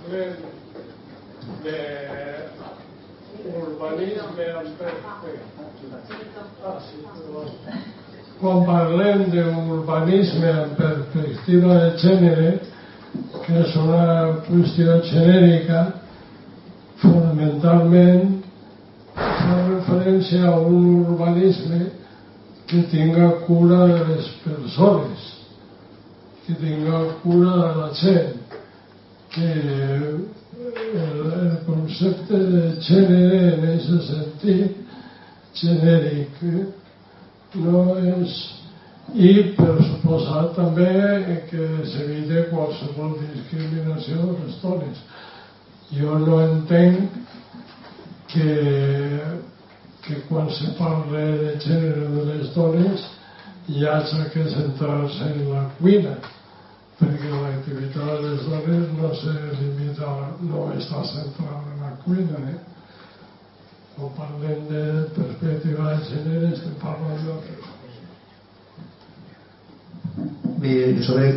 parlem d'urbanisme en quan parlem d'urbanisme en perspectiva de gènere, que és una qüestió genèrica, fonamentalment fa referència a un urbanisme que tinga cura de les persones, que tinga cura de la gent, que el concepte de gènere en aquest sentit genèric no és, i per suposat també que s'evite qualsevol discriminació de les dones. Jo no entenc que quan se parla de gènere de les dones hi hagi que centrar-se en la cuina, perquè l'activitat de les dones no se limita, no està centrada en la cuina. Quan parlem de perspectiva de gènere estem parlant d'altres coses. Bé, sobre